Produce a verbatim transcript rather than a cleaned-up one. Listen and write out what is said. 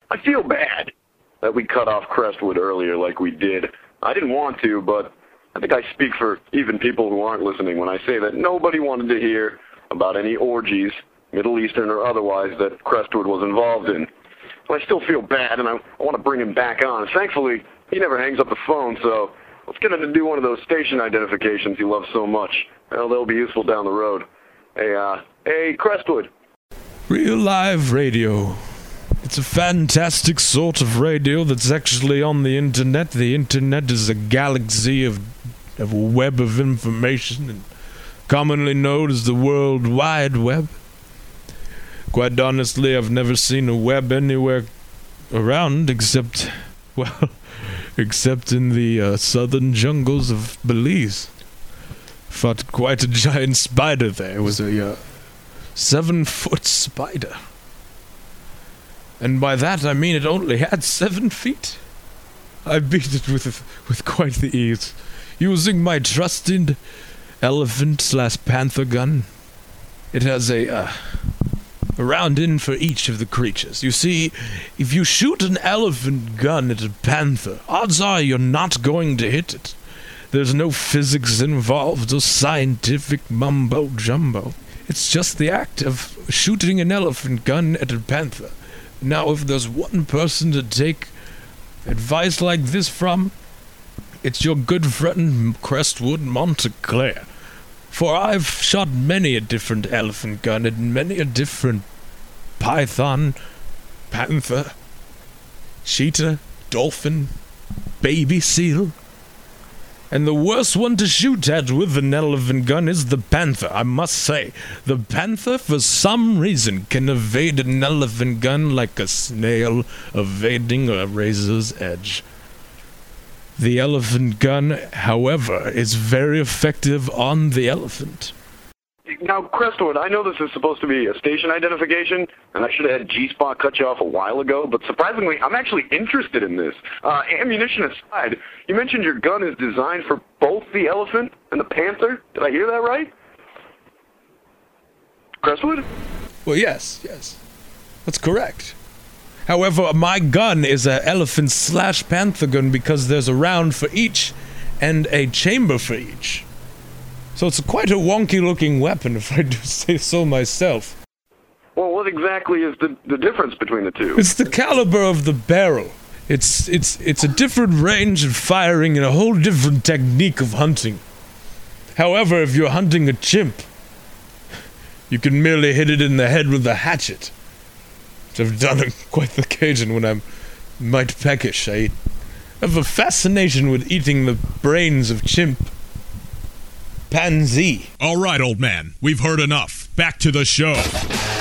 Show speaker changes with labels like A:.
A: I feel bad that we cut off Crestwood earlier like we did. I didn't want to, but I think I speak for even people who aren't listening when I say that nobody wanted to hear about any orgies, Middle Eastern or otherwise, that Crestwood was involved in. So I still feel bad, and I, I want to bring him back on. Thankfully, he never hangs up the phone, so let's get him to do one of those station identifications he loves so much. Well, they'll be useful down the road. Hey, uh, hey, Crestwood.
B: Real live radio. It's a fantastic sort of radio that's actually on the internet. The internet is a galaxy of, of a web of information, and commonly known as the World Wide Web. Quite honestly, I've never seen a web anywhere around except, well, except in the uh, southern jungles of Belize. Fought quite a giant spider there. It was a uh, seven-foot spider. And by that I mean it only had seven feet. I beat it with with quite the ease, using my trusted elephant slash panther gun. It has a, uh, a round end for each of the creatures. You see, if you shoot an elephant gun at a panther, odds are you're not going to hit it. There's no physics involved or scientific mumbo-jumbo. It's just the act of shooting an elephant gun at a panther. Now, if there's one person to take advice like this from, it's your good friend Crestwood Monteclair. For I've shot many a different elephant gun at many a different python, panther, cheetah, dolphin, baby seal. And the worst one to shoot at with an elephant gun is the panther, I must say. The panther, for some reason, can evade an elephant gun like a snail evading a razor's edge. The elephant gun, however, is very effective on the elephant.
A: Now, Crestwood, I know this is supposed to be a station identification, and I should have had G-Spot cut you off a while ago, but surprisingly, I'm actually interested in this. Uh, ammunition aside, you mentioned your gun is designed for both the elephant and the panther? Did I hear that right? Crestwood?
B: Well, yes, yes. That's correct. However, my gun is an elephant slash panther gun because there's a round for each and a chamber for each. So it's quite a wonky-looking weapon, if I do say so myself.
A: Well, what exactly is the, the difference between the two?
B: It's the caliber of the barrel. It's it's it's a different range of firing and a whole different technique of hunting. However, if you're hunting a chimp, you can merely hit it in the head with a hatchet. Which I've done on quite the occasion when I'm might peckish. I have a fascination with eating the brains of chimp. Pansy.
C: All right, old man. We've heard enough. Back to the show.